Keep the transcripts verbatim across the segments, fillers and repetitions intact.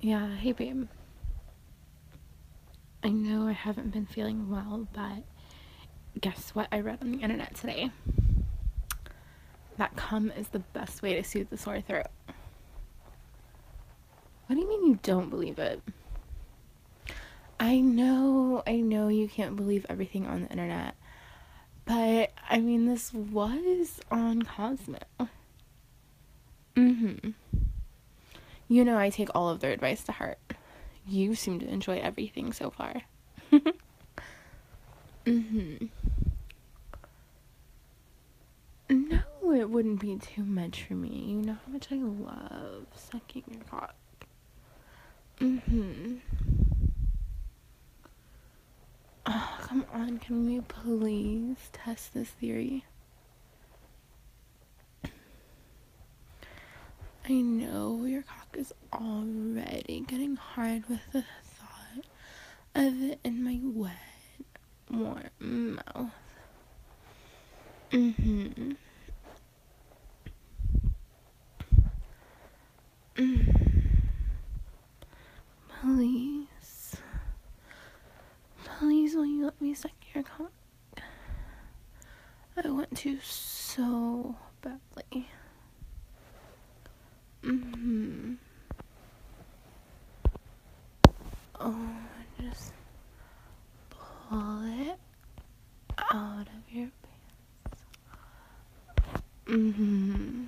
Yeah, hey babe. I know I haven't been feeling well, but guess what I read on the internet today? That cum is the best way to soothe the sore throat. What do you mean you don't believe it? I know, I know you can't believe everything on the internet, but I mean, this was on Cosmo. Mm-hmm. You know I take all of their advice to heart. You seem to enjoy everything so far. Mm-hmm. No, it wouldn't be too much for me. You know how much I love sucking your cock. Mm-hmm. Oh, come on, can we please test this theory? I know your cock is already getting hard with the thought of it in my wet, warm mouth. Mm-hmm. Mm. Please. Please, will you let me suck your cock? I want to so badly. Mm-hmm. Oh, just pull it out of your pants. Mm-hmm.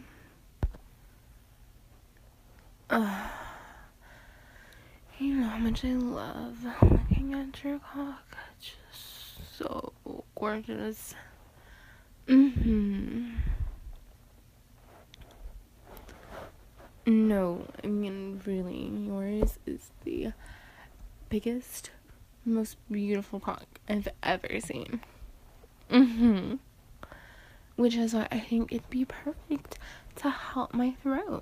Uh, you know how much I love looking at your cock. It's just so gorgeous. Mm-hmm. No, I mean, really, yours is the biggest, most beautiful cock I've ever seen. Mm-hmm. Which is why I think it'd be perfect to help my throat.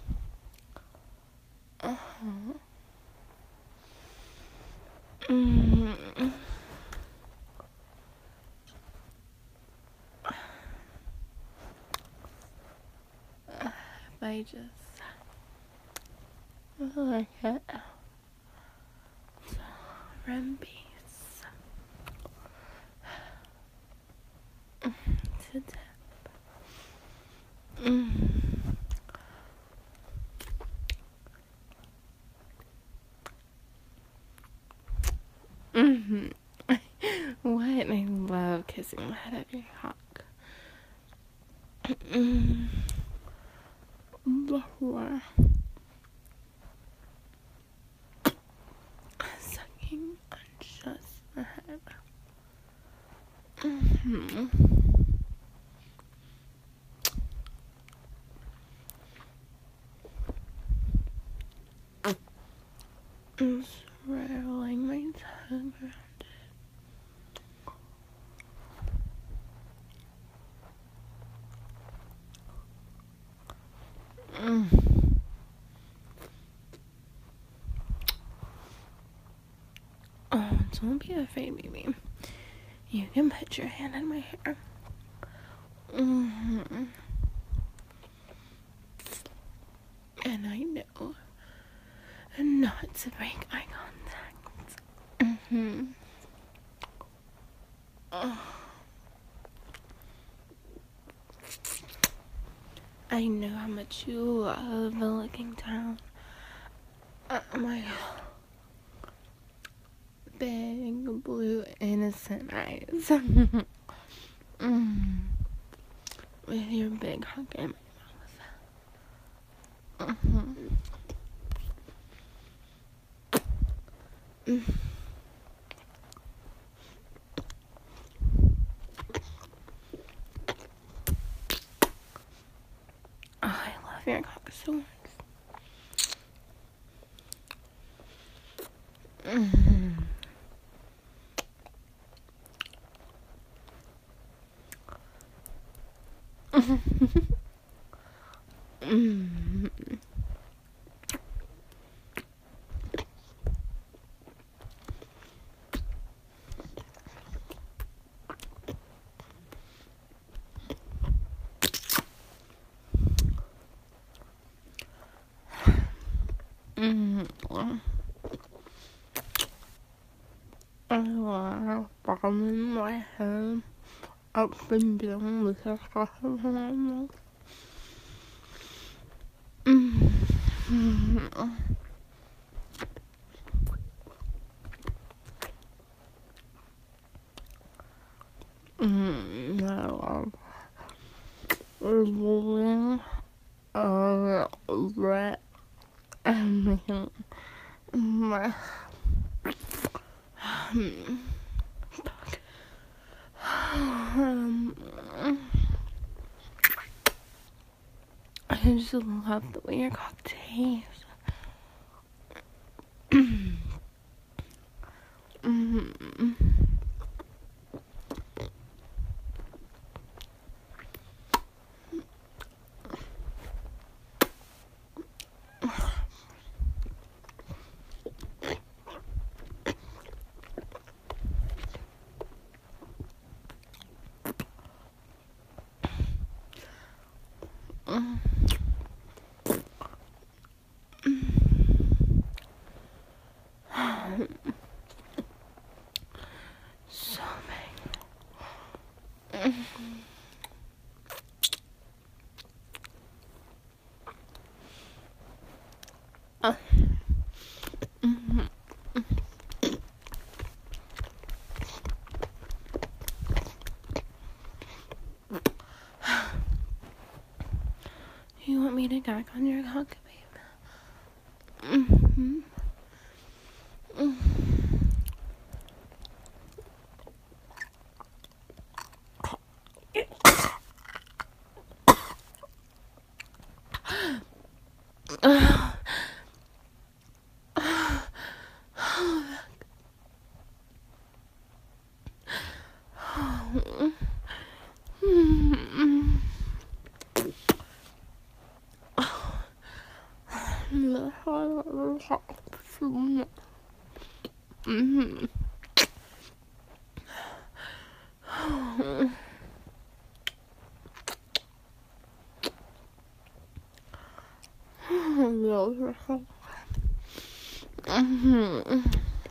Uh-huh. Mm-hmm. If I just look at from base to tip. Mm. Mm-hmm. What? I love kissing the head of your cock. Mm. Before sucking on just the head. Mm-hmm. I'm swirling my tongue around it. Mm. Oh, don't be afraid, baby. You can put your hand in my hair. Mm-hmm. And I know not to break eye contact. Mm-hmm. Oh. I know how much you love looking down at my big blue innocent eyes. Mm. With your big hunk in my mouth. Mm-hmm. Mm. Oh, I love your cock so much. Mm-hmm. Mm-hmm. Mm-hmm. I want to bomb in my head. Up and down with a Mm-hmm. Mm, I love living a red and my um, I just love the way your cock tastes. Mm-hmm. So big. Uh, mm-hmm. You want me to gag on your cock, babe? Mm-hmm. Mm-hmm. Mm-hmm. Mm-hmm.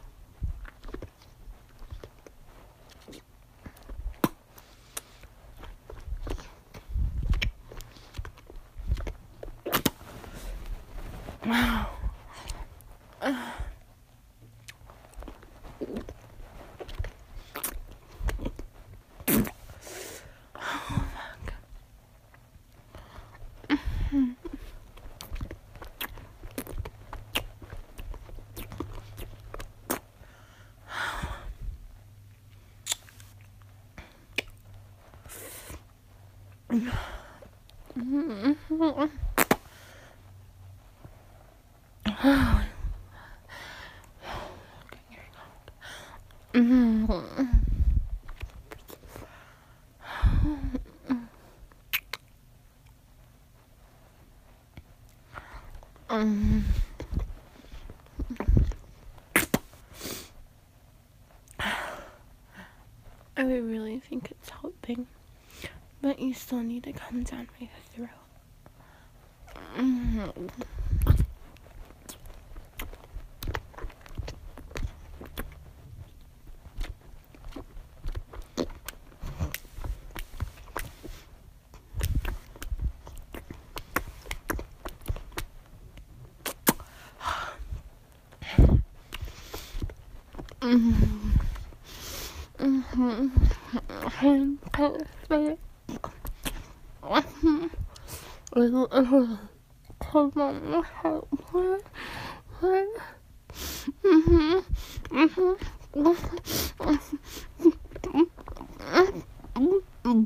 Um, I would really think it's helping, but you still need to come down my throat. Mm-hmm. Mm-hmm. Mm-hmm. Perfect. Mm-hmm. Hold on, what? What? Mm-hmm. Mm-hmm. Mm-hmm.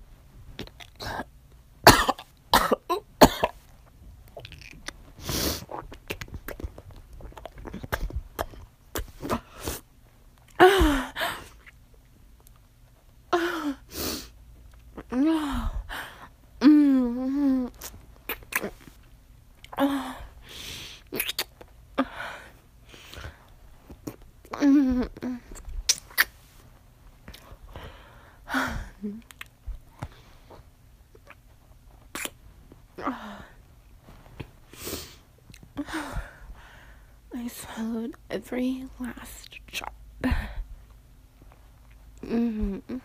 I swallowed every last drop. Mm-hmm.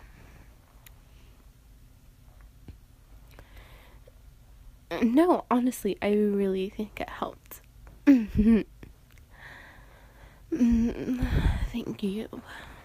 No, honestly, I really think it helped. Mm-hmm. Mm, thank you.